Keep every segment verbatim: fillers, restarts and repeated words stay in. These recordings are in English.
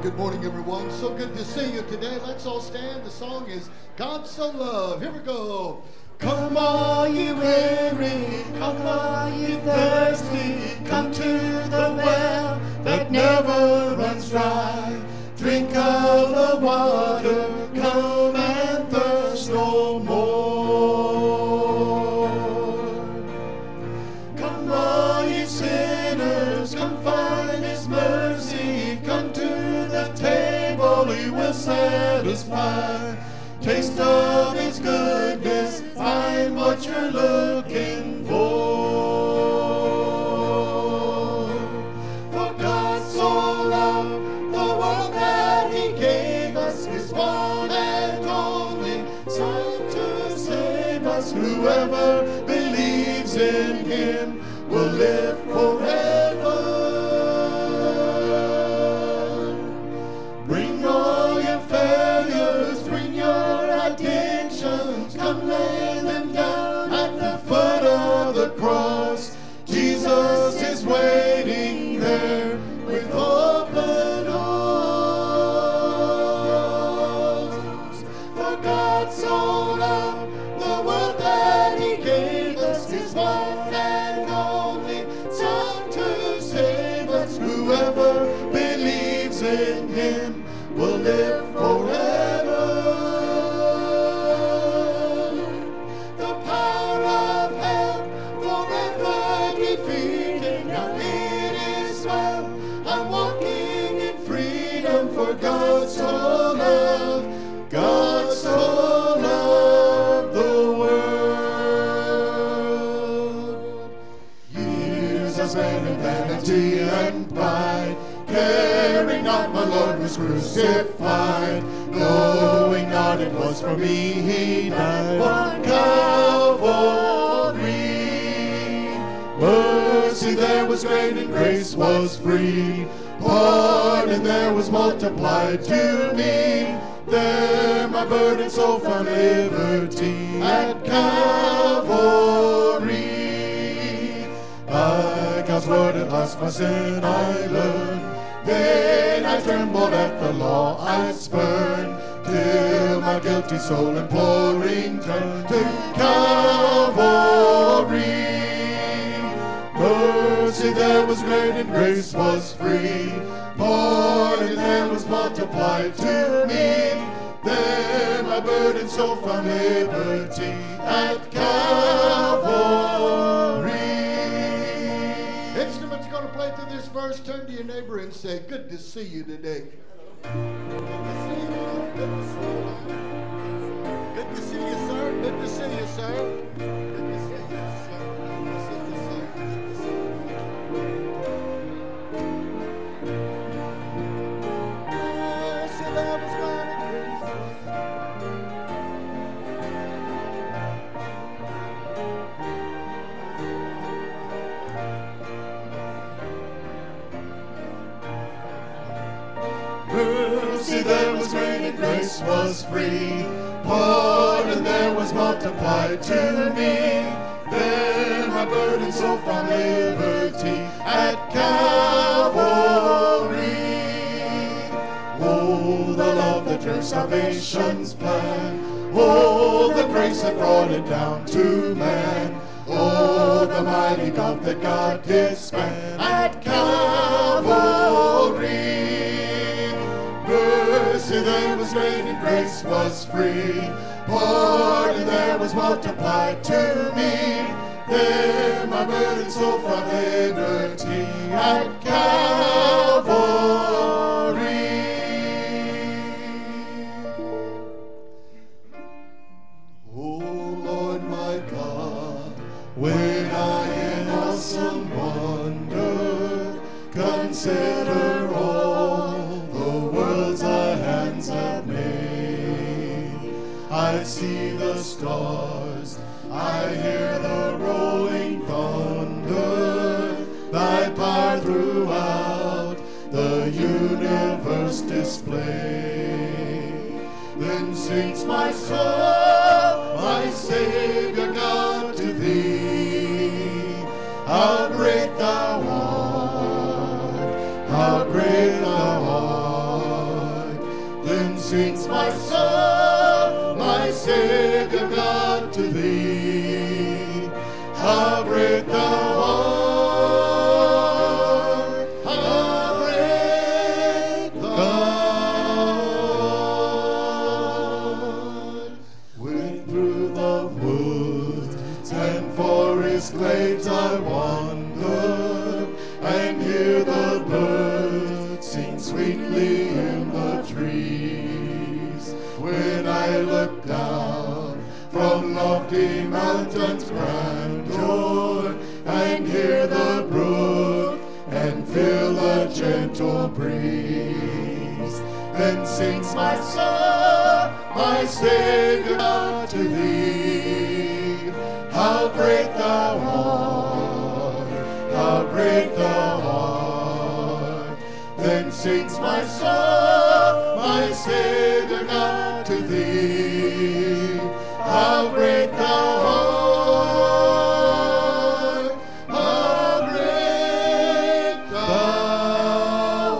Good morning, everyone. So good to see you today. Let's all stand. The song is God So Loved. Here we go. Come all ye weary, come all ye thirsty, come to the well that never runs dry. Drink of the water, come and thirst no more. Come all ye sinners, come find His mercy, come to the table He will satisfy. Taste of His goodness, find what you're looking for. For God so loved the world that He gave us His one and only Son to save us. Whoever believes in Him will live forever. Bring all your failures, bring your addictions, come lay them down at the foot of the cross. Jesus is waiting there with open arms. For God so loved the world that He gave us His one and only Son to save us. Whoever believes in Him will live forever. The power of hell forever defeated. Now it is well. I'm walking in freedom. For God so loved, God so loved the world. Years I spent in vanity and pride, caring not my Lord was crucified, knowing not it was for me He died on Calvary. Mercy there was great and grace was free, pardon there was multiplied to me. There my burden so found liberty at Calvary. By God's word at last my sin I learned. Then I trembled at the law I spurned, till my guilty soul imploring turned to Calvary. Mercy there was great and grace was free, pardon there was multiplied to me. There my burden so found liberty at Calvary. Instruments going to play through this verse. Turn to your neighbor and say, good to see you today. Good to see you. Good to see you. Good to see you, sir. Good to see you, sir. Good to see you, sir. Good to see you, sir. Good to see you. Mercy, there was God and grace. Mercy there was great and grace was free, pardon there was multiplied to me. There my burden so found liberty at Calvary. Oh, the love that drew salvation's plan, oh, the grace that brought it down to man, oh, the mighty gulf that God did span at Calvary. Mercy there was great and grace was free, pardon there was multiplied to me. There my burden so found liberty at Calvary. Oh Lord my God, when I in awesome wonder consider all the worlds thy hands have made, I see the stars, I hear the rolling thunder, thy power throughout the universe display. Then sings my soul, my Savior God, to thee. How great thou art, how great thou art. sings my soul, my Savior God, to thee. How great thou art, how great thou art. When through the woods and forest glades I wander, and hear the birds sing sweetly in the trees. When I look down from lofty mountains' grandeur, and hear the brook, and feel the gentle breeze, then sings my soul, my Savior God, to thee. How great thou art, how great thou art. Then sings my soul, my Savior God, to thee. How great thou art, how great thou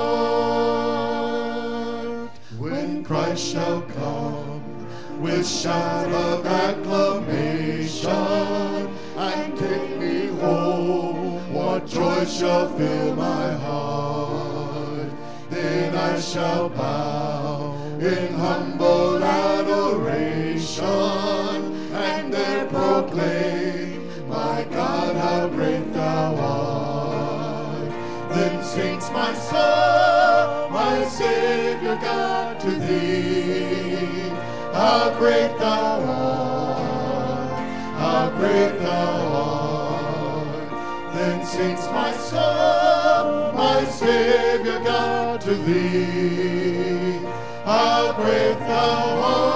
art. When Christ shall come with shout of acclamation and take me home, what joy shall fill my heart. Then I shall bow in humble adoration, and there proclaim, my God, how great thou art. Then sings my soul, my Savior God, to thee. How great thou art, how great thou art. Then sings my soul, my Savior God, to thee. How great thou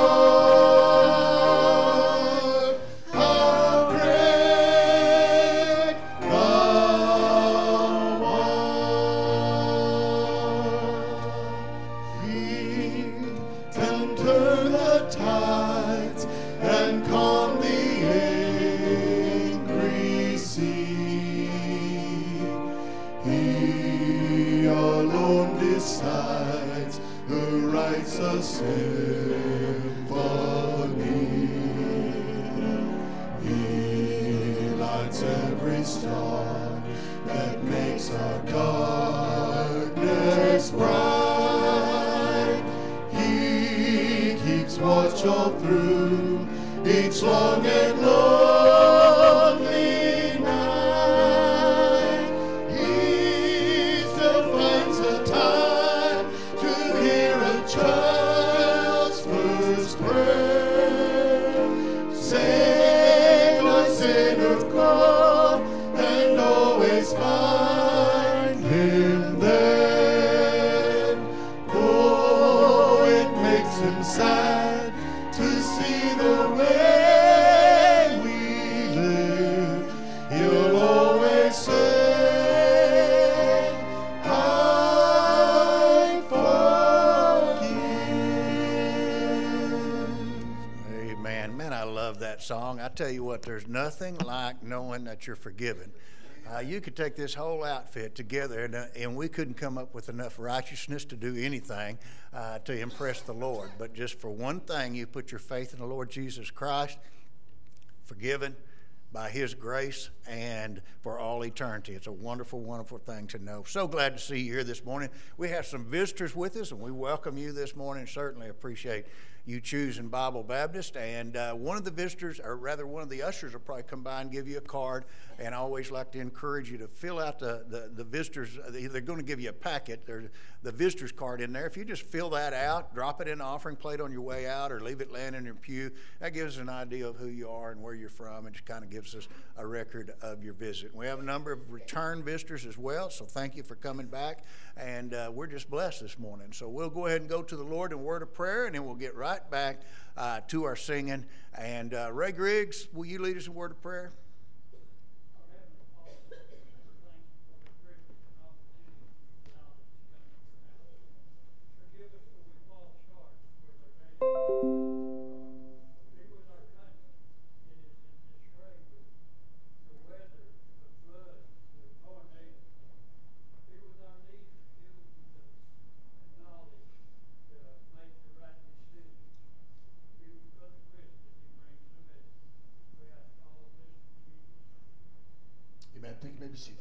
art, how great thou art. He can turn the tides and calm the angry sea. He alone decides who writes a symphony. He lights every star that makes our darkness bright. He keeps watch all through each long and lonely night. He still finds the time to hear a child's first prayer. Save a sinner call and always find him there. Oh, it makes him sad to see the way we live. He'll always say, I forgive. Amen. Man, I love that song. I tell you what, there's nothing like knowing that you're forgiven. Uh, you could take this whole outfit together, and, uh, and we couldn't come up with enough righteousness to do anything uh, to impress the Lord. But just for one thing, you put your faith in the Lord Jesus Christ, forgiven by His grace and for all eternity. It's a wonderful, wonderful thing to know. So glad to see you here this morning. We have some visitors with us, and we welcome you this morning. Certainly appreciate you choosing Bible Baptist. And uh, one of the visitors, or rather one of the ushers, will probably come by and give you a card. And I always like to encourage you to fill out the, the, the visitors. They're going to give you a packet. There's the visitor's card in there. If you just fill that out, drop it in the offering plate on your way out, or leave it laying in your pew, that gives us an idea of who you are and where you're from, and just kind of gives us a record of your visit. We have a number of return visitors as well, so thank you for coming back. And uh, we're just blessed this morning. So we'll go ahead and go to the Lord in a word of prayer, and then we'll get right back uh, to our singing. And uh, Ray Griggs, will you lead us in a word of prayer? Make the Amen. Thank you. May be seated.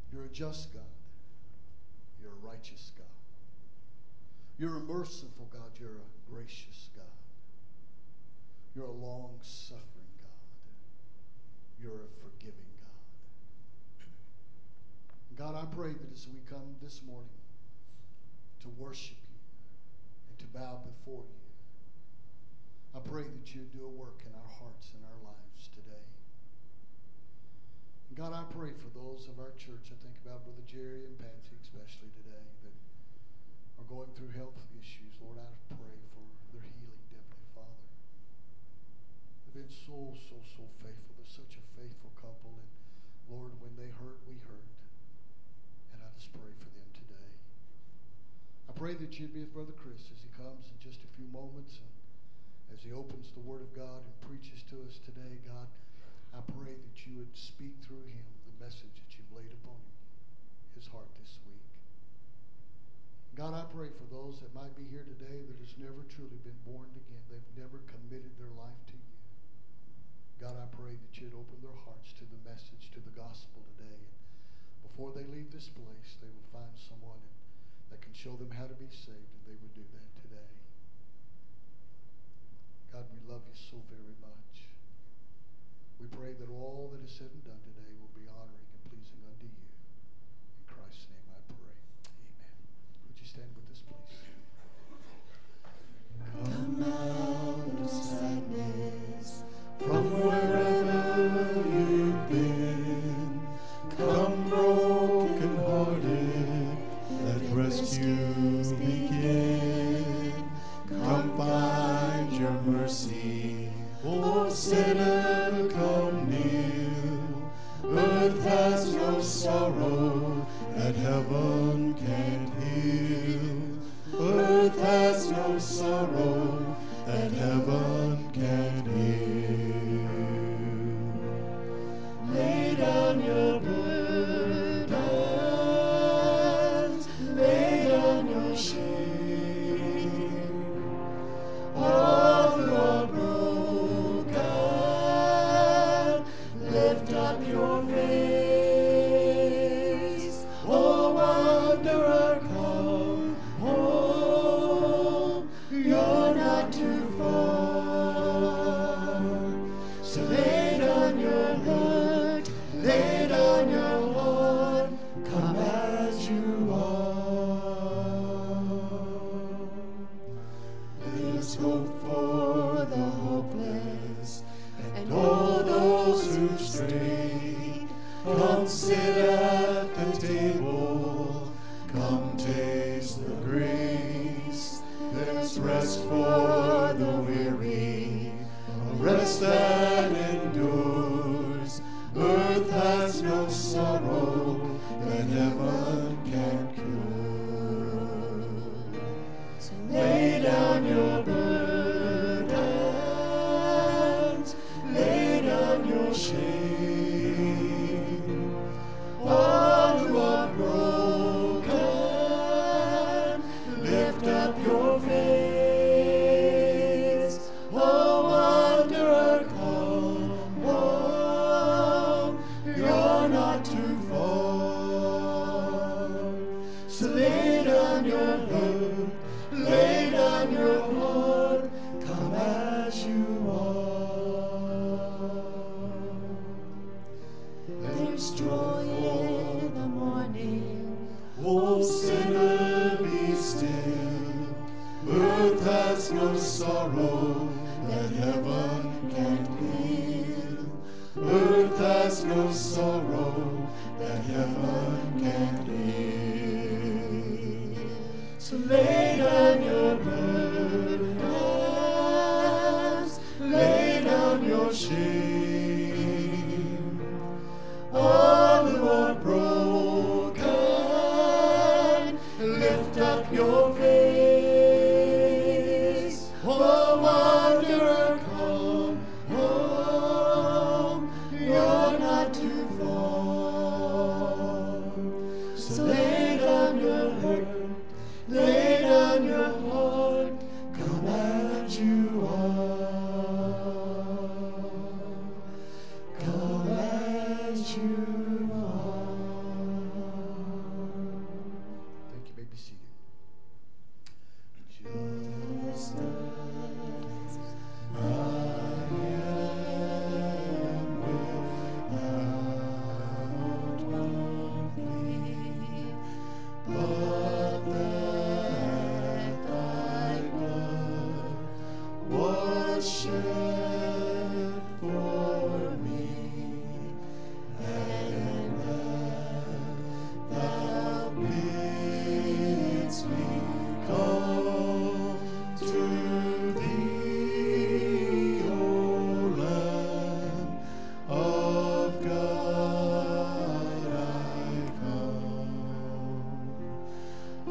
You're a just God. You're a righteous God. You're a merciful God. You're a gracious God. You're a long-suffering God. You're a forgiving God. God, I pray that as we come this morning to worship you and to bow before you, I pray that you do a work in our hearts and our lives today. And God, I pray for those of our church. I think about Brother Jerry and Patsy especially today that are going through health issues. Lord, I pray for their healing, Heavenly Father. They've been so, so, so faithful. They're such a faithful couple. And Lord, when they hurt, we hurt. And I just pray for them today. I pray that you'd be with Brother Chris as he comes in just a few moments and as he opens the Word of God and preaches to us today. God, I pray that you would speak through him the message that you've laid upon him, his heart this week. God, I pray for those that might be here today that has never truly been born again. They've never committed their life to you. God, I pray that you'd open their hearts to the message, to the gospel today. And before they leave this place, they will find someone that can show them how to be saved, and they would do that today. God, we love you so very much. We pray that all that is said and done today will be honoring and pleasing unto you. In Christ's name I pray. Amen. Would you stand with us, please? Come out of sadness from wherever you've been. Come broken-hearted, let rescue begin. Come find your mercy, O sinner, come kneel. Earth has no sorrow that heaven can't heal. Earth has no sorrow that heaven can't heal. Lay down your burdens, lay down your shame. All who are broken, lift up your face. Oh, wanderer, come home. You're not too far. So lay down your hurt, lay down your heart. Come as you are. There's hope for the hopeless and all those who've strayed. Come sit at the table, come taste the grace. There's rest for the weary, a rest that endures. Earth has no sorrow that heaven can cure. So lay down your burdens, lay down your shame. All who are broken, lift up your face. Oh, wanderer, come home. You're not too far. So lay down your hurt, lay down your heart. Come as you are. There's joy in the morning. Oh, sinner, be still. Earth has no sorrow that heaven can't heal. Earth has no sorrow that heaven can't heal. So lay down your burdens, lay down your shame. All who are broken, lift up your face. Oh, wanderer, come home. You're not too far. So lay down your hurt, lay down your heart. shed for me, and that thou bidst me come to thee, O Lamb of God, I come. I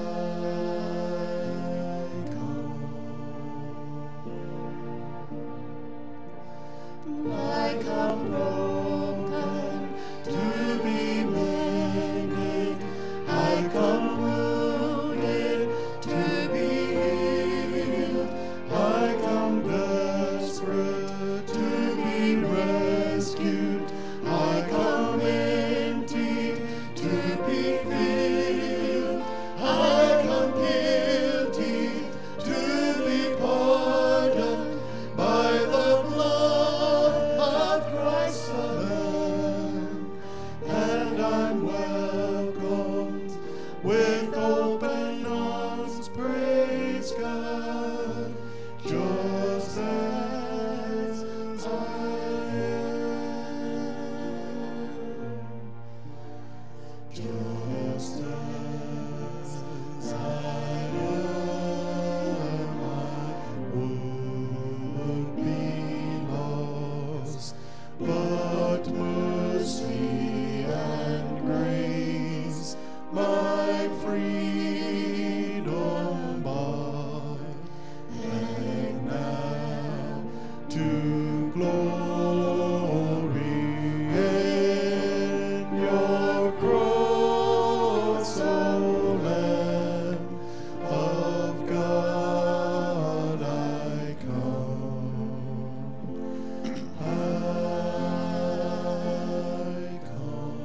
like a broken to be mended, I come wounded to be healed, I come desperate to be rescued, I come empty to be filled, I come guilty to be pardoned by the blood of Christ the Lamb, and I'm welcomed with open arms, praise God, just as I am, just as I am, I would be lost, but mercy and grace my freedom bought, and now to glory in your cross, O Lamb of God, I come. I come.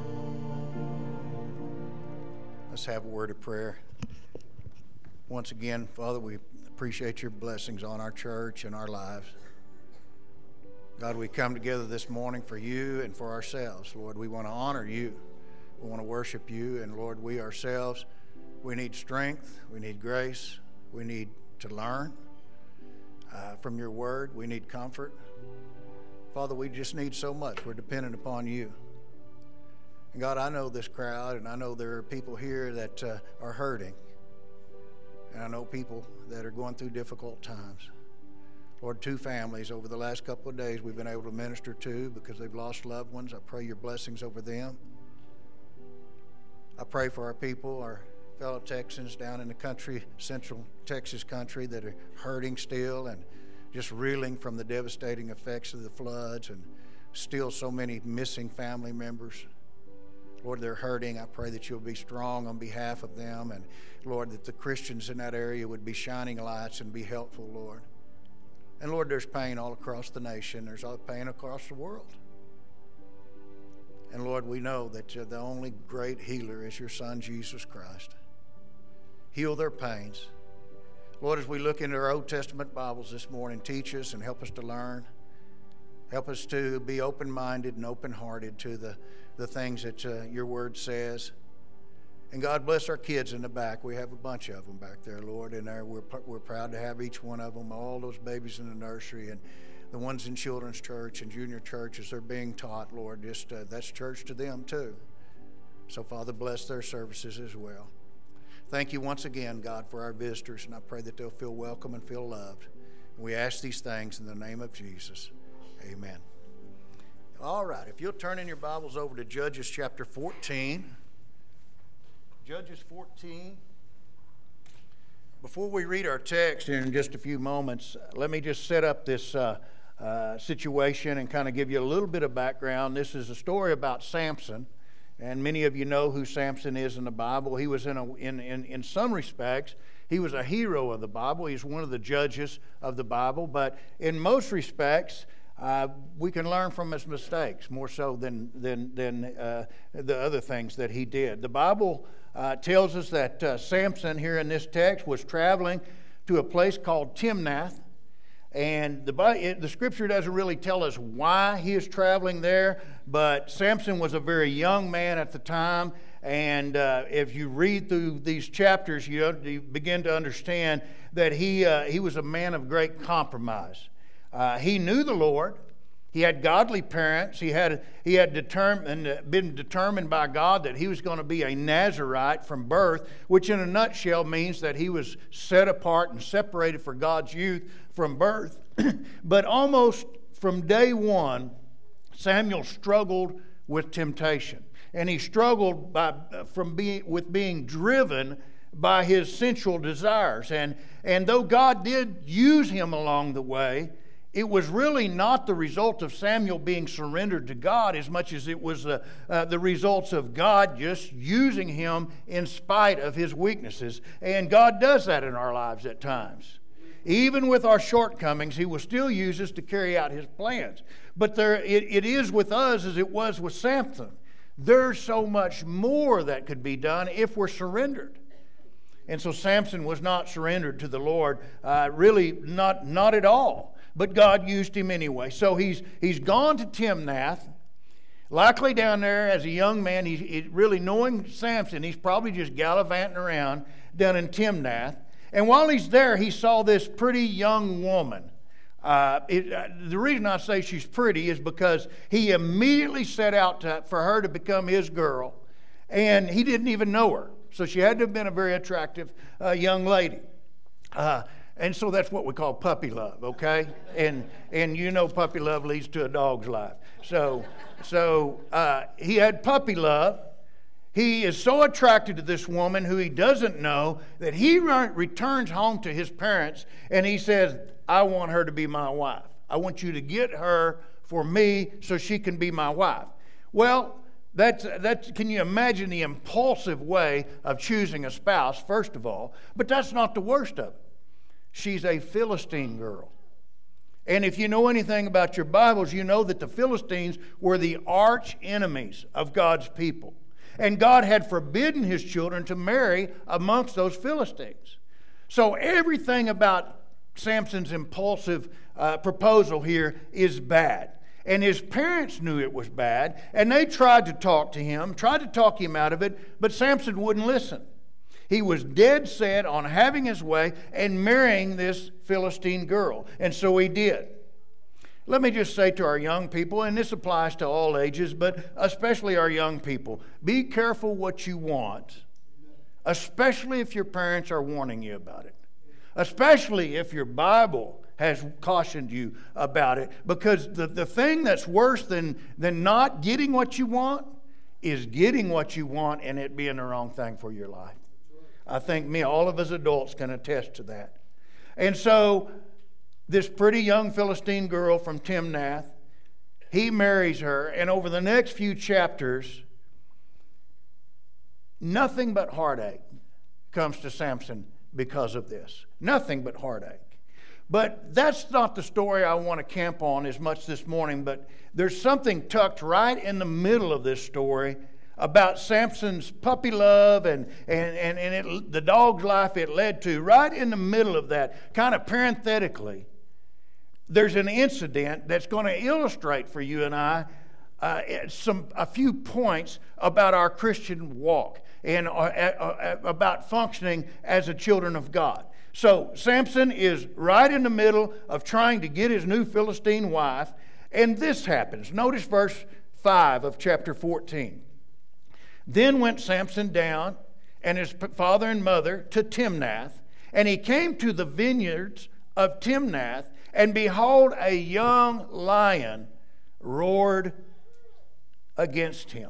Let's have a word of prayer. Once again, Father, we appreciate your blessings on our church and our lives. God, we come together this morning for you and for ourselves. Lord, we want to honor you. We want to worship you. And Lord, we ourselves, we need strength. We need grace. We need to learn uh, from your word. We need comfort. Father, we just need so much. We're dependent upon you. And God, I know this crowd, and I know there are people here that uh, are hurting. And I know people that are going through difficult times. Lord, two families over the last couple of days we've been able to minister to because they've lost loved ones. I pray your blessings over them. I pray for our people, our fellow Texans down in the country, central Texas country, that are hurting still and just reeling from the devastating effects of the floods, and still so many missing family members. Lord, they're hurting. I pray that you'll be strong on behalf of them, and Lord, that the Christians in that area would be shining lights and be helpful, Lord. And Lord, there's pain all across the nation. There's all pain across the world. And Lord, we know that uh, the only great healer is your Son, Jesus Christ. Heal their pains. Lord, as we look into our Old Testament Bibles this morning, teach us and help us to learn. Help us to be open-minded and open-hearted to the, the things that uh, your word says. And God bless our kids in the back. We have a bunch of them back there, Lord, and we're, we're proud to have each one of them, all those babies in the nursery and the ones in children's church and junior church as they're being taught, Lord. Just uh, that's church to them too. So, Father, bless their services as well. Thank you once again, God, for our visitors, and I pray that they'll feel welcome and feel loved. And we ask these things in the name of Jesus. Amen. All right, if you'll turn in your Bibles over to Judges chapter fourteen. Judges fourteen. Before we read our text in just a few moments, let me just set up this uh, uh, situation and kind of give you a little bit of background. This is a story about Samson, and many of you know who Samson is in the Bible. He was in, a, in, in, in some respects, he was a hero of the Bible. He's one of the judges of the Bible, but in most respects, Uh, we can learn from his mistakes more so than than than uh, the other things that he did. The Bible uh, tells us that uh, Samson here in this text was traveling to a place called Timnath, and the it, the Scripture doesn't really tell us why he is traveling there. But Samson was a very young man at the time, And uh, if you read through these chapters, you, you begin to understand that he, uh, he was a man of great compromise. Uh, he knew the Lord. He had godly parents. He had, he had determined, been determined by God that he was going to be a Nazirite from birth, which in a nutshell means that he was set apart and separated for God's youth from birth. But almost from day one, Samuel struggled with temptation. And he struggled by, from being, with being driven by his sensual desires. And, and though God did use him along the way, it was really not the result of Samuel being surrendered to God as much as it was the, uh, the results of God just using him in spite of his weaknesses. And God does that in our lives at times. Even with our shortcomings, he will still use us to carry out his plans. But there, it, it is with us as it was with Samson. There's so much more that could be done if we're surrendered. And so Samson was not surrendered to the Lord, uh, really not, not at all. But God used him anyway. So he's, he's gone to Timnath. Likely down there as a young man, he's he, really knowing Samson, he's probably just gallivanting around down in Timnath. And while he's there, he saw this pretty young woman. Uh, it, uh, the reason I say she's pretty is because he immediately set out to, for her to become his girl, and he didn't even know her. So she had to have been a very attractive uh, young lady. Uh, and so that's what we call puppy love, okay? And and you know puppy love leads to a dog's life. So, so uh, he had puppy love. He is so attracted to this woman who he doesn't know that he re- returns home to his parents and he says, I want her to be my wife. I want you to get her for me so she can be my wife. Well, that's, that's, can you imagine the impulsive way of choosing a spouse, first of all? But that's not the worst of it. She's a Philistine girl. And if you know anything about your Bibles, you know that the Philistines were the arch enemies of God's people. And God had forbidden his children to marry amongst those Philistines. So everything about Samson's impulsive uh, proposal here is bad. And his parents knew it was bad, and they tried to talk to him, tried to talk him out of it, but Samson wouldn't listen. He was dead set on having his way and marrying this Philistine girl, and so he did. Let me just say to our young people, and this applies to all ages, but especially our young people, be careful what you want, especially if your parents are warning you about it, especially if your Bible has cautioned you about it, because the, the thing that's worse than, than not getting what you want is getting what you want and it being the wrong thing for your life. I think me, all of us adults can attest to that. And so this pretty young Philistine girl from Timnath, he marries her, and over the next few chapters, nothing but heartache comes to Samson because of this. Nothing but heartache. But that's not the story I want to camp on as much this morning, but there's something tucked right in the middle of this story about Samson's puppy love and, and, and, and it, the dog's life it led to. Right in the middle of that, kind of parenthetically, there's an incident that's going to illustrate for you and I uh, some a few points about our Christian walk and uh, uh, about functioning as a children of God. So Samson is right in the middle of trying to get his new Philistine wife, and this happens. Notice verse five of chapter fourteen. Then went Samson down and his father and mother to Timnath, and he came to the vineyards of Timnath, and behold, a young lion roared against him.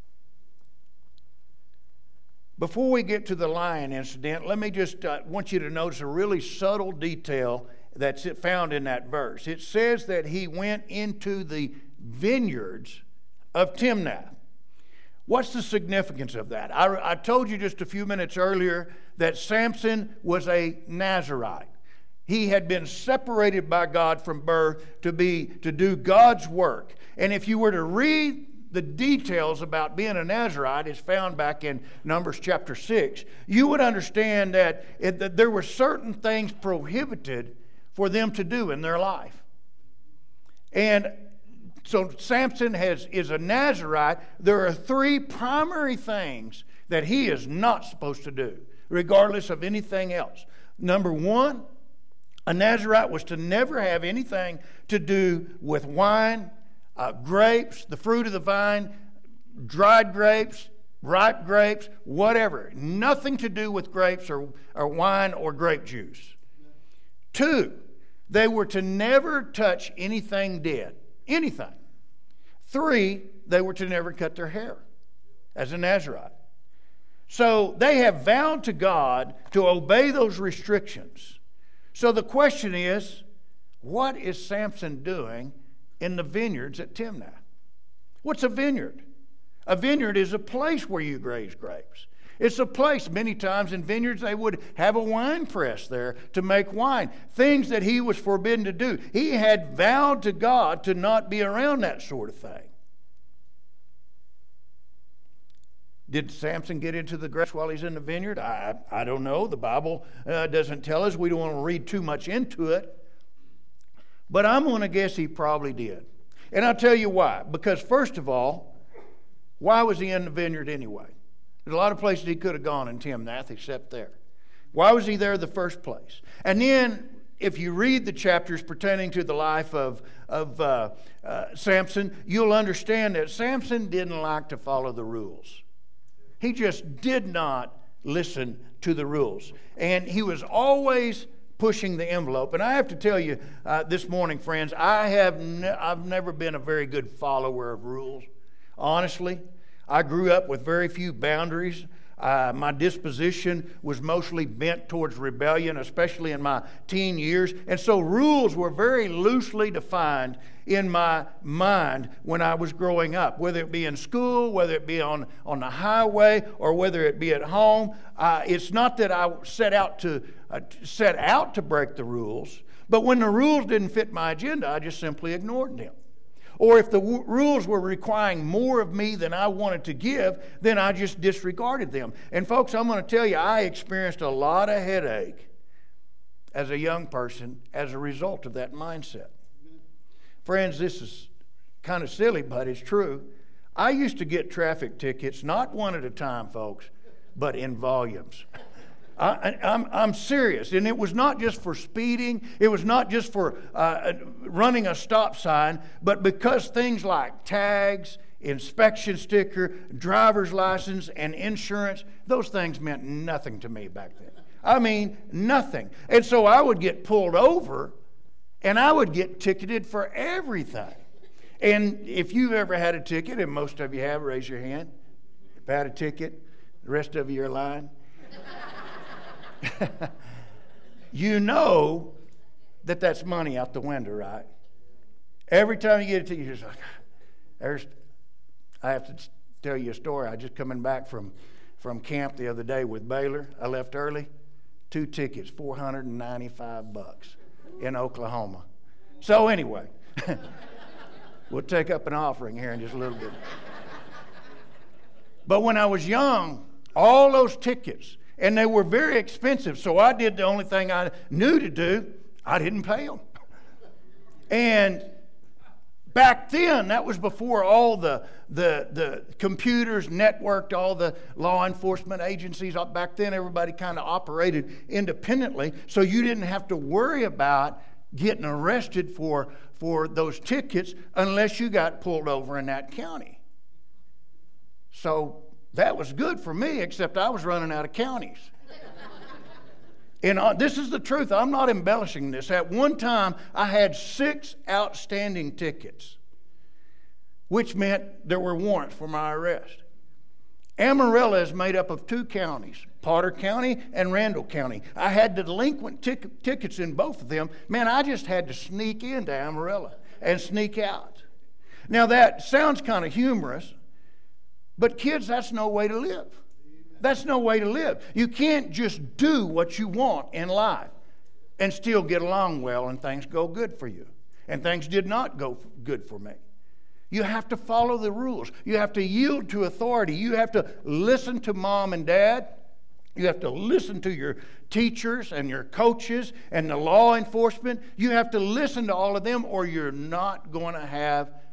Before we get to the lion incident, let me just uh, want you to notice a really subtle detail that's found in that verse. It says that he went into the vineyards of Timnath. What's the significance of that? I, I told you just a few minutes earlier that Samson was a Nazirite. He had been separated by God from birth to be to do God's work. And if you were to read the details about being a Nazirite, it's found back in Numbers chapter six, you would understand that, it, that there were certain things prohibited for them to do in their life. And So Samson has, is a Nazirite. There are three primary things that he is not supposed to do, regardless of anything else. Number one, a Nazirite was to never have anything to do with wine, uh, grapes, the fruit of the vine, dried grapes, ripe grapes, whatever. Nothing to do with grapes or, or wine or grape juice. Two, they were to never touch anything dead. Anything. Three, they were to never cut their hair as a Nazirite. So they have vowed to God to obey those restrictions. So the question is, what is Samson doing in the vineyards at Timnath? What's a vineyard? A vineyard is a place where you graze grapes. It's a place, many times in vineyards, they would have a wine press there to make wine. Things that he was forbidden to do. He had vowed to God to not be around that sort of thing. Did Samson get into the grapes while he's in the vineyard? I, I don't know. The Bible uh, doesn't tell us. We don't want to read too much into it. But I'm going to guess he probably did. And I'll tell you why. Because first of all, why was he in the vineyard anyway? There's a lot of places he could have gone in Timnath except there. Why was he there in the first place? And then, if you read the chapters pertaining to the life of, of uh, uh, Samson, you'll understand that Samson didn't like to follow the rules. He just did not listen to the rules. And he was always pushing the envelope. And I have to tell you uh, this morning, friends, I have ne- I've never been a very good follower of rules. Honestly, I grew up with very few boundaries. Uh, my disposition was mostly bent towards rebellion, especially in my teen years. And so rules were very loosely defined in my mind when I was growing up, whether it be in school, whether it be on, on the highway, or whether it be at home. Uh, it's not that I set out to uh, set out to break the rules, but when the rules didn't fit my agenda, I just simply ignored them. Or if the w- rules were requiring more of me than I wanted to give, then I just disregarded them. And folks, I'm going to tell you, I experienced a lot of headache as a young person as a result of that mindset. Friends, this is kind of silly, but it's true. I used to get traffic tickets, not one at a time, folks, but in volumes. I, I'm, I'm serious. And it was not just for speeding. It was not just for uh, running a stop sign, but because things like tags, inspection sticker, driver's license, and insurance, those things meant nothing to me back then. I mean, nothing. And so I would get pulled over, and I would get ticketed for everything. And if you've ever had a ticket, and most of you have, raise your hand. If you've had a ticket, the rest of you are lying. You know that that's money out the window, right? Every time you get a ticket, you're just like, there's, I have to tell you a story. I just coming back from, from camp the other day with Baylor. I left early. Two tickets, four hundred ninety-five bucks in Oklahoma. So anyway, we'll take up an offering here in just a little bit. But when I was young, all those tickets, and they were very expensive, so I did the only thing I knew to do. I didn't pay them. And back then, that was before all the, the, the computers networked, all the law enforcement agencies. Back then, everybody kind of operated independently, so you didn't have to worry about getting arrested for, for those tickets unless you got pulled over in that county. So that was good for me, except I was running out of counties. And uh, this is the truth. I'm not embellishing this. At one time, I had six outstanding tickets, which meant there were warrants for my arrest. Amarillo is made up of two counties, Potter County and Randall County. I had delinquent tic- tickets in both of them. Man, I just had to sneak into Amarillo and sneak out. Now, that sounds kind of humorous, but kids, that's no way to live. That's no way to live. You can't just do what you want in life and still get along well and things go good for you. And things did not go good for me. You have to follow the rules. You have to yield to authority. You have to listen to mom and dad. You have to listen to your teachers and your coaches and the law enforcement. You have to listen to all of them, or you're not going to have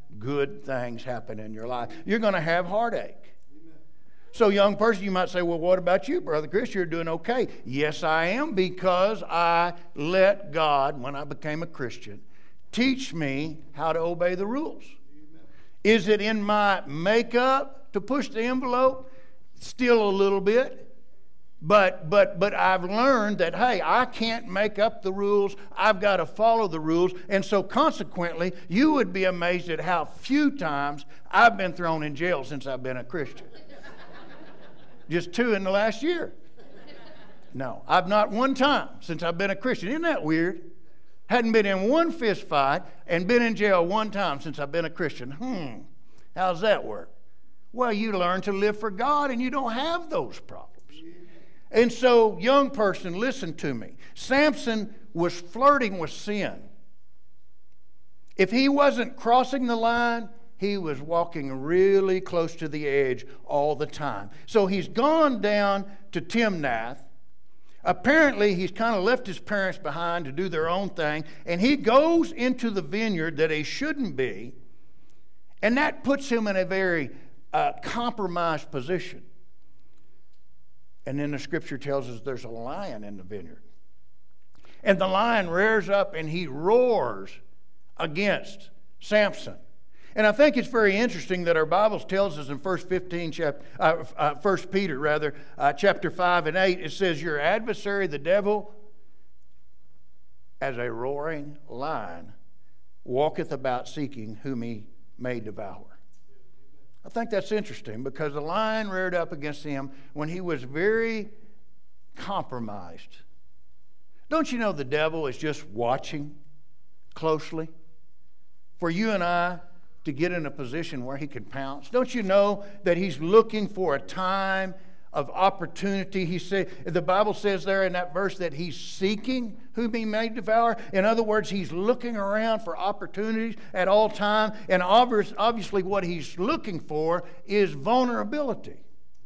good things happen in your life. You're going to have heartache. So, young person, you might say, well, what about you, Brother Chris? You're doing okay. Yes, I am, because I let God, when I became a Christian, teach me how to obey the rules. Amen. Is it in my makeup to push the envelope? Still a little bit. But but but I've learned that, hey, I can't make up the rules. I've got to follow the rules. And so consequently, you would be amazed at how few times I've been thrown in jail since I've been a Christian. Just two in the last year. No, I've not one time since I've been a Christian. Isn't that weird? Hadn't been in one fist fight and been in jail one time since I've been a Christian. Hmm, how's that work? Well, you learn to live for God and you don't have those problems. And so, young person, listen to me. Samson was flirting with sin. If he wasn't crossing the line, he was walking really close to the edge all the time. So he's gone down to Timnath. Apparently, he's kind of left his parents behind to do their own thing, and he goes into the vineyard that he shouldn't be, and that puts him in a very uh, compromised position. And then the scripture tells us there's a lion in the vineyard. And the lion rears up and he roars against Samson. And I think it's very interesting that our Bible tells us in First fifteen, chapter, uh, uh, First Peter rather, uh, chapter five and eight, it says, your adversary, the devil, as a roaring lion, walketh about seeking whom he may devour. I think that's interesting because the lion reared up against him when he was very compromised. Don't you know the devil is just watching closely for you and I to get in a position where he can pounce? Don't you know that he's looking for a time of opportunity? He said, the Bible says there in that verse that he's seeking whom he may devour. In other words, he's looking around for opportunities at all time. And obvious, obviously what he's looking for is vulnerability.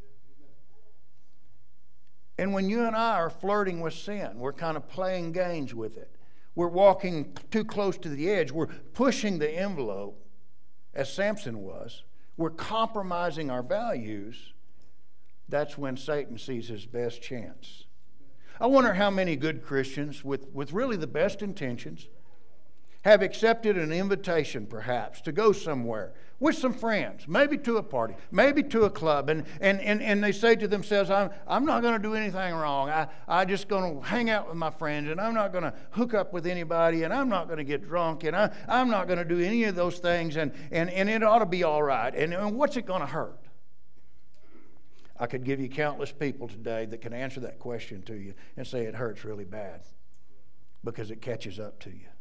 And when you and I are flirting with sin, we're kind of playing games with it. We're walking too close to the edge. We're pushing the envelope, as Samson was. We're compromising our values. That's when Satan sees his best chance. I wonder how many good Christians with, with really the best intentions have accepted an invitation perhaps to go somewhere with some friends, maybe to a party, maybe to a club, and, and, and, and they say to themselves, I'm, I'm not going to do anything wrong. I, I'm just going to hang out with my friends, and I'm not going to hook up with anybody, and I'm not going to get drunk, and I, I'm not going to do any of those things, and, and, and it ought to be all right. And, and what's it going to hurt? I could give you countless people today that can answer that question to you and say it hurts really bad because it catches up to you.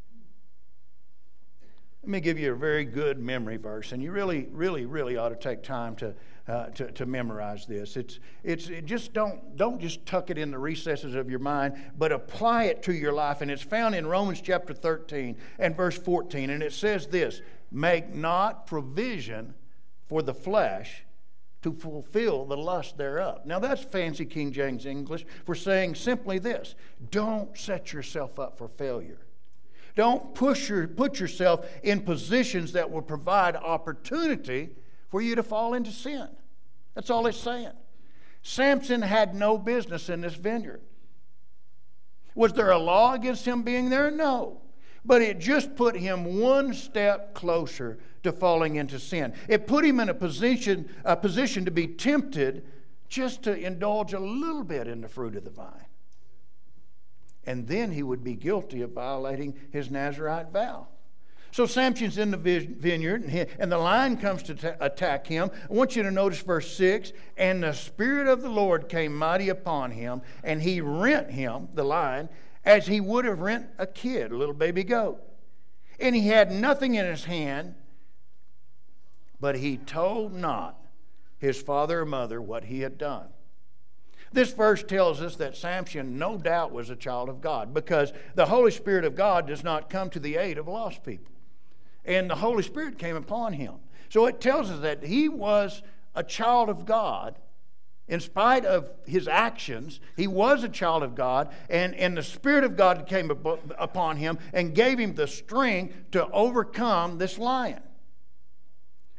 Let me give you a very good memory verse, and you really, really, really ought to take time to uh, to, to memorize this. It's it's it just don't don't just tuck it in the recesses of your mind, but apply it to your life. And it's found in Romans chapter thirteen and verse fourteen, and it says this: "Make not provision for the flesh to fulfill the lust thereof." Now that's fancy King James English for saying simply this: don't set yourself up for failure. Don't push your, put yourself in positions that will provide opportunity for you to fall into sin. That's all it's saying. Samson had no business in this vineyard. Was there a law against him being there? No. But it just put him one step closer to falling into sin. It put him in a position, a position to be tempted just to indulge a little bit in the fruit of the vine. And then he would be guilty of violating his Nazirite vow. So Samson's in the vineyard, and, he, and the lion comes to ta- attack him. I want you to notice verse six. "And the Spirit of the Lord came mighty upon him, and he rent him," the lion, "as he would have rent a kid, a little baby goat. And he had nothing in his hand, but he told not his father or mother what he had done." This verse tells us that Samson no doubt was a child of God, because the Holy Spirit of God does not come to the aid of lost people. And the Holy Spirit came upon him. So it tells us that he was a child of God. In spite of his actions, he was a child of God, and, and the Spirit of God came upon him and gave him the strength to overcome this lion.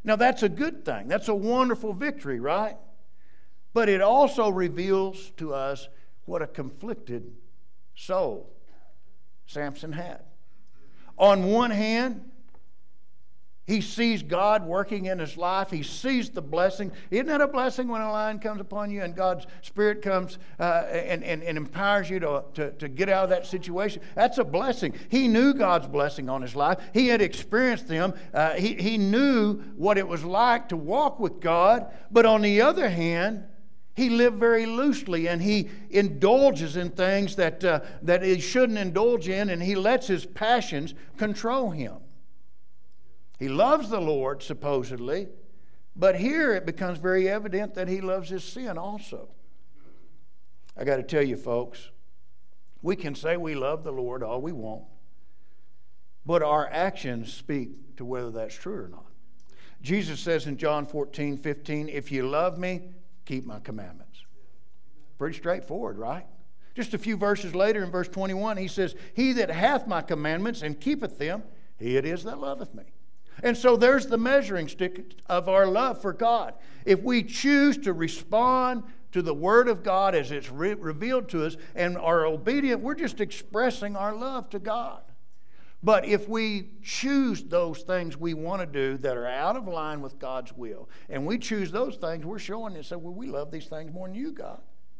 Now that's a good thing. That's a wonderful victory, right? But it also reveals to us what a conflicted soul Samson had. On one hand, he sees God working in his life. He sees the blessing. Isn't that a blessing when a lion comes upon you and God's Spirit comes uh, and, and, and empowers you to, to, to get out of that situation? That's a blessing. He knew God's blessing on his life. He had experienced them. Uh, he, he knew what it was like to walk with God. But on the other hand, he lived very loosely, and he indulges in things that, uh, that he shouldn't indulge in, and he lets his passions control him. He loves the Lord, supposedly, but here it becomes very evident that he loves his sin also. I got to tell you, folks, we can say we love the Lord all we want, but our actions speak to whether that's true or not. Jesus says in John fourteen fifteen, if you love me, keep my commandments. Pretty straightforward, right? Just a few verses later in verse twenty-one, he says, he that hath my commandments and keepeth them, he it is that loveth me. And so there's the measuring stick of our love for God. If we choose to respond to the Word of God as it's re- revealed to us and are obedient, we're just expressing our love to God. But if we choose those things we want to do that are out of line with God's will, and we choose those things, we're showing and say, well, we love these things more than you, God.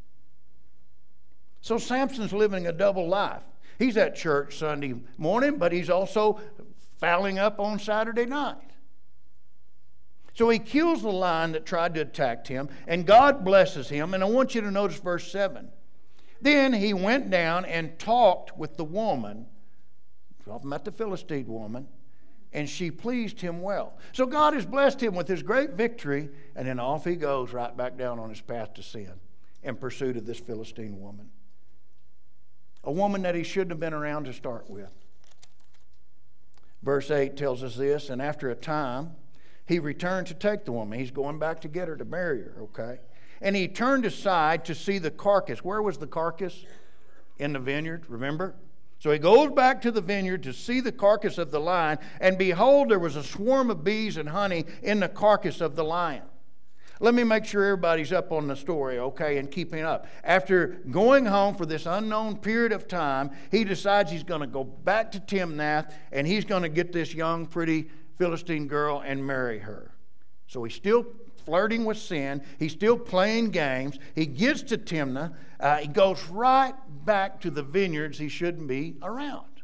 So Samson's living a double life. He's at church Sunday morning, but he's also fouling up on Saturday night. So he kills the lion that tried to attack him, and God blesses him. And I want you to notice verse seven. Then he went down and talked with the woman, talking about the Philistine woman, and she pleased him well. So God has blessed him with his great victory, and then off he goes right back down on his path to sin in pursuit of this Philistine woman. A woman that he shouldn't have been around to start with. Verse eight tells us this, and after a time, he returned to take the woman. He's going back to get her to marry her, okay? And he turned aside to see the carcass. Where was the carcass? In the vineyard, remember? So he goes back to the vineyard to see the carcass of the lion, and behold, there was a swarm of bees and honey in the carcass of the lion. Let me make sure everybody's up on the story, okay, and keeping up. After going home for this unknown period of time, he decides he's going to go back to Timnath, and he's going to get this young, pretty Philistine girl and marry her. So he's still flirting with sin. He's still playing games. He gets to Timnah. Uh, he goes right back to the vineyards he shouldn't be around.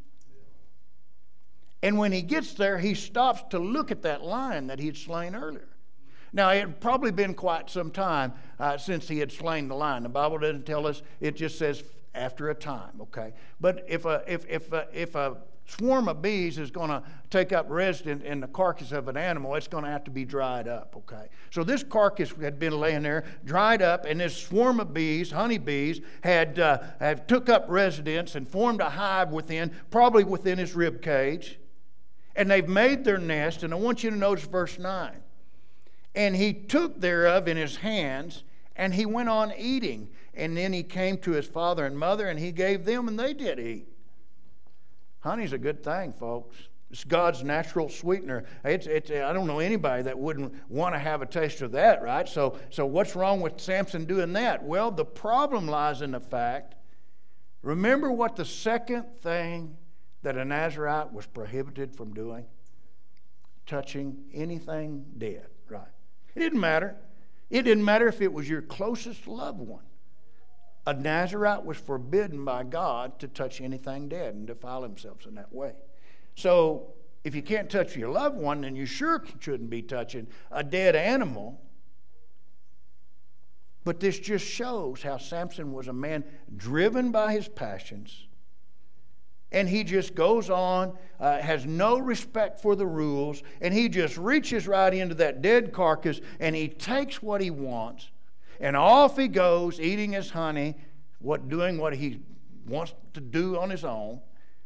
And when he gets there, he stops to look at that lion that he had slain earlier. Now, it had probably been quite some time uh, since he had slain the lion. The Bible doesn't tell us. It just says after a time, okay? But if a, if, if a, if a swarm of bees is going to take up residence in the carcass of an animal, it's going to have to be dried up, okay? So this carcass had been laying there, dried up, and this swarm of bees, honeybees, had, uh, had took up residence and formed a hive within, probably within his rib cage. And they've made their nest, and I want you to notice verse nine. And he took thereof in his hands, and he went on eating. And then he came to his father and mother, and he gave them, and they did eat. Honey's a good thing, folks. It's God's natural sweetener. It's, it's, I don't know anybody that wouldn't want to have a taste of that, right? So, so what's wrong with Samson doing that? Well, the problem lies in the fact, remember what the second thing that a Nazirite was prohibited from doing? Touching anything dead, right? It didn't matter. It didn't matter if it was your closest loved one. A Nazirite was forbidden by God to touch anything dead and defile themselves in that way. So if you can't touch your loved one, then you sure shouldn't be touching a dead animal. But this just shows how Samson was a man driven by his passions. And he just goes on, uh, has no respect for the rules, and he just reaches right into that dead carcass, and he takes what he wants, and off he goes, eating his honey, what doing what he wants to do on his own.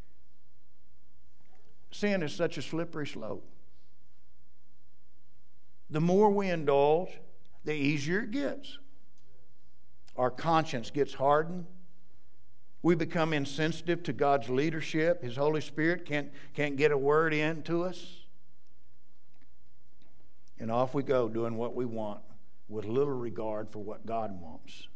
Sin is such a slippery slope. The more we indulge, the easier it gets. Our conscience gets hardened. We become insensitive to God's leadership. His Holy Spirit can't, can't get a word in to us. And off we go doing what we want with little regard for what God wants.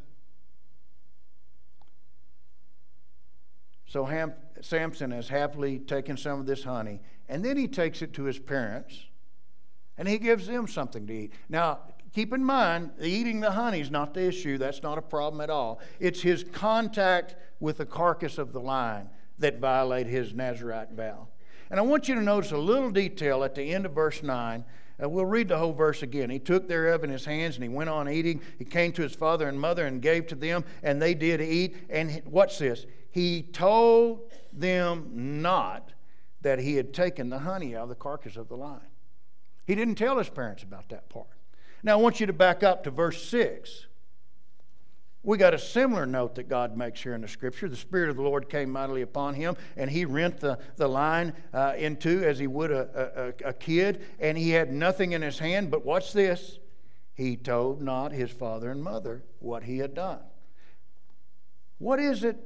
So Ham, Samson has happily taken some of this honey, and then he takes it to his parents, and he gives them something to eat. Now, keep in mind, eating the honey is not the issue. That's not a problem at all. It's his contact with the carcass of the lion that violate his Nazirite vow. And I want you to notice a little detail at the end of verse nine. Uh, we'll read the whole verse again. He took thereof in his hands, and he went on eating. He came to his father and mother and gave to them, and they did eat. And he, what's this? He told them not that he had taken the honey out of the carcass of the lion. He didn't tell his parents about that part. Now I want you to back up to verse six. We got a similar note that God makes here in the Scripture. The Spirit of the Lord came mightily upon him, and he rent the, the lion uh, in two as he would a, a, a kid, and he had nothing in his hand. But what's this? He told not his father and mother what he had done. What is it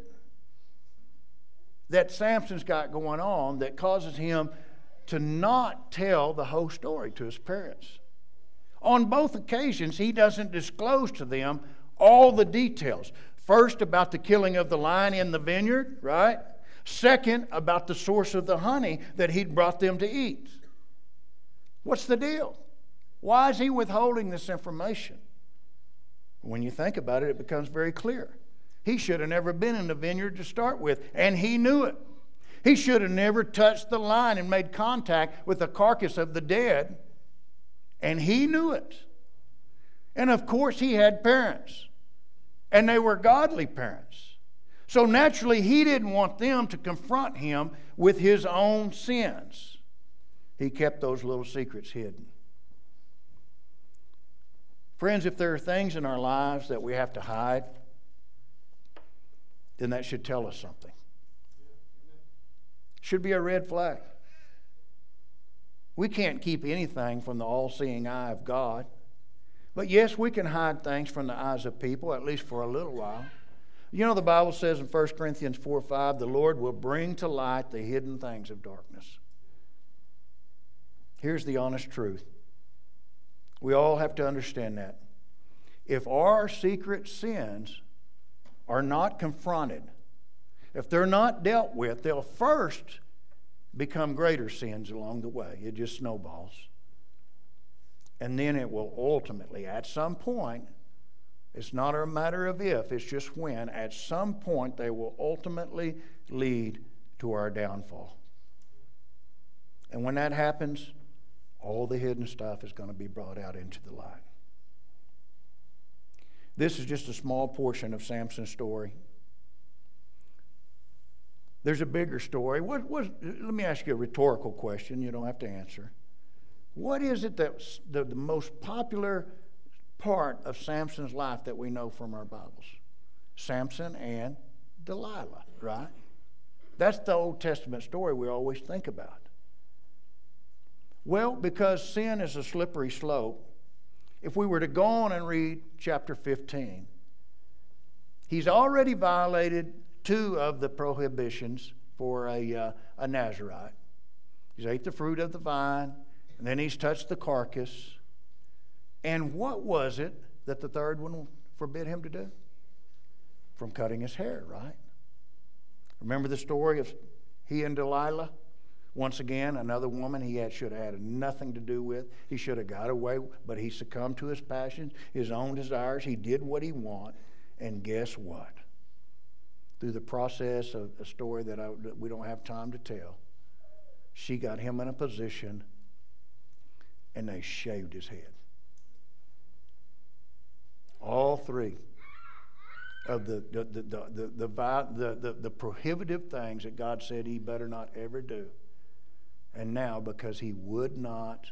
that Samson's got going on that causes him to not tell the whole story to his parents? On both occasions, he doesn't disclose to them all the details. First, about the killing of the lion in the vineyard, right? Second, about the source of the honey that he'd brought them to eat. What's the deal? Why is he withholding this information? When you think about it, it becomes very clear. He should have never been in the vineyard to start with, and he knew it. He should have never touched the lion and made contact with the carcass of the dead, and he knew it. And of course, he had parents, and they were godly parents. So naturally, he didn't want them to confront him with his own sins. He kept those little secrets hidden. Friends, if there are things in our lives that we have to hide, then that should tell us something. Should be a red flag. We can't keep anything from the all-seeing eye of God. But yes, we can hide things from the eyes of people, at least for a little while. You know, the Bible says in First Corinthians four five, the Lord will bring to light the hidden things of darkness. Here's the honest truth. We all have to understand that. If our secret sins are not confronted, if they're not dealt with, they'll first become greater sins along the way. It just snowballs. And then it will ultimately, at some point, it's not a matter of if, it's just when, at some point they will ultimately lead to our downfall. And when that happens, all the hidden stuff is going to be brought out into the light. This is just a small portion of Samson's story. There's a bigger story. What was? Let me ask you a rhetorical question. You don't have to answer. What is it that's the, the most popular part of Samson's life that we know from our Bibles? Samson and Delilah, right? That's the Old Testament story we always think about. Well, because sin is a slippery slope, if we were to go on and read chapter fifteen, he's already violated two of the prohibitions for a, uh, a Nazirite. He's ate the fruit of the vine, and then he's touched the carcass. And what was it that the third one forbid him to do? From cutting his hair, right? Remember the story of he and Delilah? Once again, another woman he had, should have had nothing to do with. He should have got away, but he succumbed to his passions, his own desires. He did what he wanted, and guess what? Through the process of a story that, I, that we don't have time to tell, she got him in a position, and they shaved his head. All three of the the the the the, the, the, the, the prohibitive things that God said he better not ever do. And now, because he would not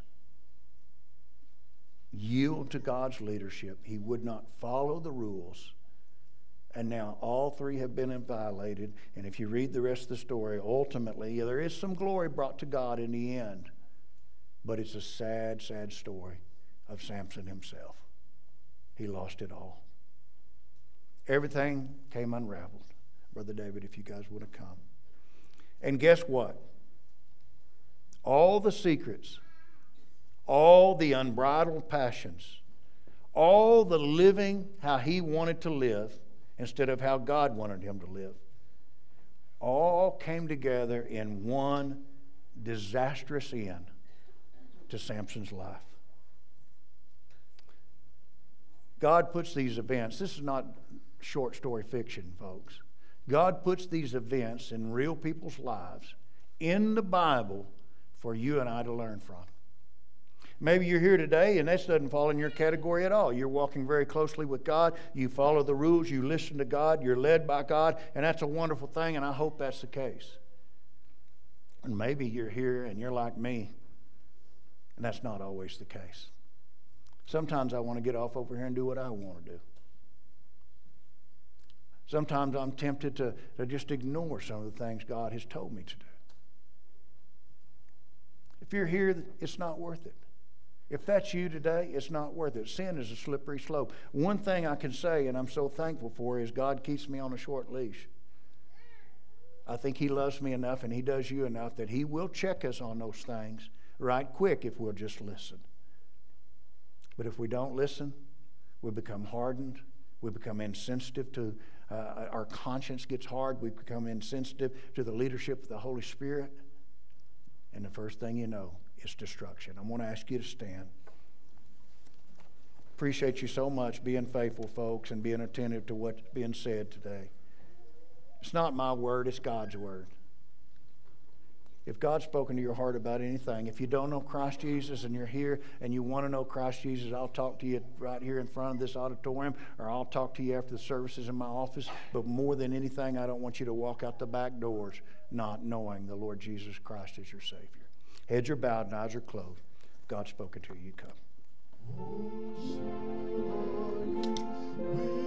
yield to God's leadership, he would not follow the rules, and now all three have been violated. And if you read the rest of the story, ultimately, yeah, there is some glory brought to God in the end, but it's a sad, sad story of Samson himself. He lost it all. Everything came unraveled. Brother David, if you guys want to come. And guess what? All the secrets, all the unbridled passions, all the living how he wanted to live instead of how God wanted him to live, all came together in one disastrous end to Samson's life. God puts these events, this is not short story fiction, folks. God puts these events in real people's lives in the Bible for you and I to learn from. Maybe you're here today and this doesn't fall in your category at all. You're walking very closely with God. You follow the rules. You listen to God. You're led by God. And that's a wonderful thing, and I hope that's the case. And maybe you're here and you're like me, and that's not always the case. Sometimes I want to get off over here and do what I want to do. Sometimes I'm tempted to, to just ignore some of the things God has told me to do. If you're here, it's not worth it. If that's you today, it's not worth it. Sin is a slippery slope. One thing I can say, and I'm so thankful for, is God keeps me on a short leash. I think He loves me enough, and He does you enough, that He will check us on those things right quick if we'll just listen. But if we don't listen, we become hardened. We become insensitive to, uh, our conscience gets hard. We become insensitive to the leadership of the Holy Spirit. And the first thing you know is destruction. I want to ask you to stand. Appreciate you so much being faithful, folks, and being attentive to what's being said today. It's not my word, it's God's word. If God's spoken to your heart about anything, if you don't know Christ Jesus and you're here and you want to know Christ Jesus, I'll talk to you right here in front of this auditorium, or I'll talk to you after the services in my office. But more than anything, I don't want you to walk out the back doors not knowing the Lord Jesus Christ as your Savior. Heads are bowed and eyes are closed. God's spoken to you. You come.